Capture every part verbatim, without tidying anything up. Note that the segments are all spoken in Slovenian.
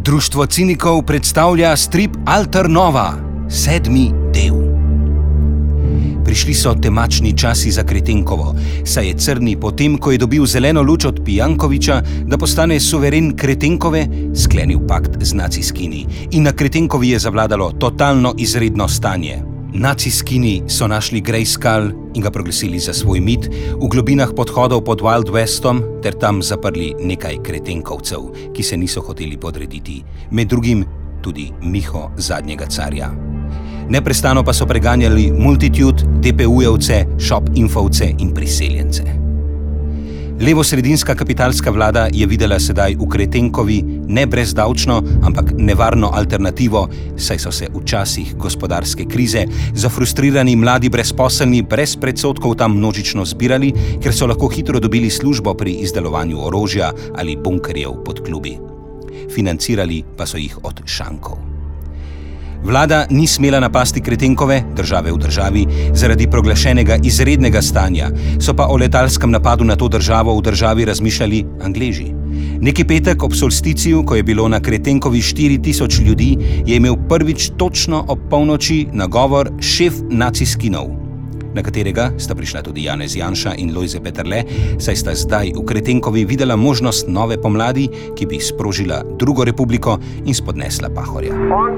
Društvo cinikov predstavlja strip Alternova, sedmi del. Prišli so temačni časi za Kretenkovo, saj je Crni potem, ko je dobil zeleno luč od Pijankoviča, da postane suveren Kretenkove, sklenil pakt z naciskini in na Kretenkovi je zavladalo totalno izredno stanje. Naciskini so našli Grayskull in ga proglasili za svoj mit v globinah podhodov pod Wild Westom ter tam zaprli nekaj Kretenkovcev, ki se niso hoteli podrediti, med drugim tudi Miho Zadnjega carja. Neprestano pa so preganjali Multitude, D P U-jevce, Shop-infovce in priseljence. Levo-sredinska kapitalska vlada je videla sedaj v Kretenkovi ne brezdavčno, ampak nevarno alternativo, saj so se v časih gospodarske krize zafrustrirani mladi brezposelni brez predsodkov tam množično zbirali, ker so lahko hitro dobili službo pri izdelovanju orožja ali bunkerjev pod klubi. Financirali pa so jih od šankov. Vlada ni smela napasti Kretenkove, države v državi, zaradi proglašenega izrednega stanja, so pa o letalskem napadu na to državo v državi razmišljali Angleži. Neki petek ob solsticiju, ko je bilo na Kretenkovi štiri tisoč ljudi, je imel prvič točno ob polnoči nagovor šef naciskinov, na katerega sta prišla tudi Janez Janša in Lojze Peterle, saj sta zdaj v Kretenkovi videla možnost nove pomladi, ki bi sprožila drugo republiko in spodnesla Pahorja.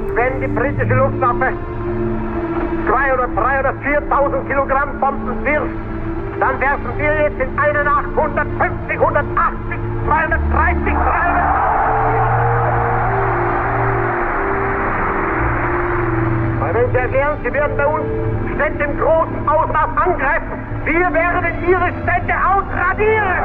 Meine sehr gern, Sie werden bei uns Städte im großen Ausmaß angreifen. Wir werden Ihre Städte ausradieren.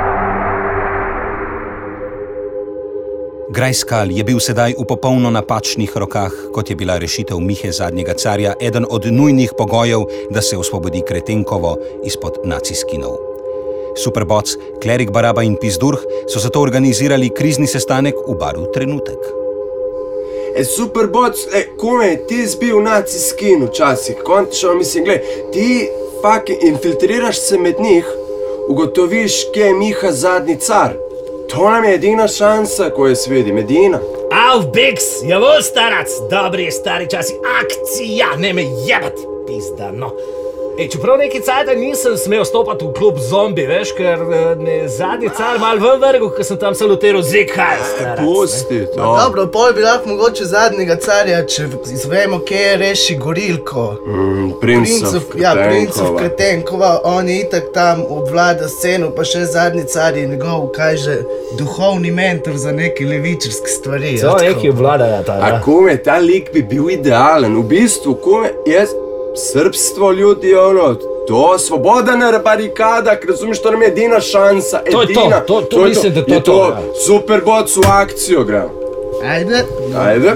Grayskull je bil sedaj v popolno napačnih rokah, kot je bila rešitev Mihe Zadnjega carja, eden od nujnih pogojev, da se osvobodi Kretenkovo izpod naciskinov. Superboc, Klerik Baraba in Pizdurh so zato organizirali krizni sestanek v baru Trenutek. E, Superboc, e, kome, ti zbil naciskin včasih, končno, mislim, gled, ti fakt infiltriraš se med njih, ugotoviš, kje je Miha Zadnji car. To nam je edina šansa, ko je svedim, edina. Auf, Bix, javol, starac, dobri stari časi, akcija, ne me jebat, pizda, no. Ej, čeprav neki cajta nisem smel stopati v klub zombi, veš, ker ne, Zadnji car mal ven vrgu, ker sem tam saluteral zikaj, starac. Pusti to. No, dobro, pol bi lahko mogoče Zadnjega carja, če izvemo, kje je reši Gorilko. Mm, princov Kretenkova. Ja, princov Kretenkova, on je itak tam obvlada sceno, pa še Zadnji car je njegov, kaj že, duhovni mentor za neke levičarske stvari. Co, neki obvladajo ta, A kome, ta lik bi bil idealen, v bistvu, kome, jaz... Srbstvo, ljudi, ono, to, svoboda na barikadah, razumiš, to nam je edina šansa, edina. To je to, to, to mislim, da to je to. to. Superboc v akcijo gremo. Ajde. Ajde.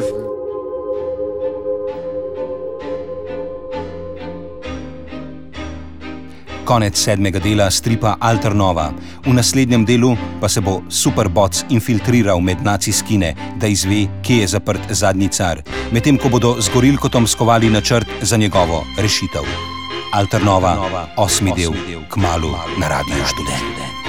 Konec sedmega dela stripa Alternova. V naslednjem delu pa se bo Superboc infiltriral med naciskine, da izve, kje je zaprt Zadnji car, medtem ko bodo z Gorilkotom skovali načrt za njegovo rešitev. Alternova, osmi del, kmalu na Radiu Študent.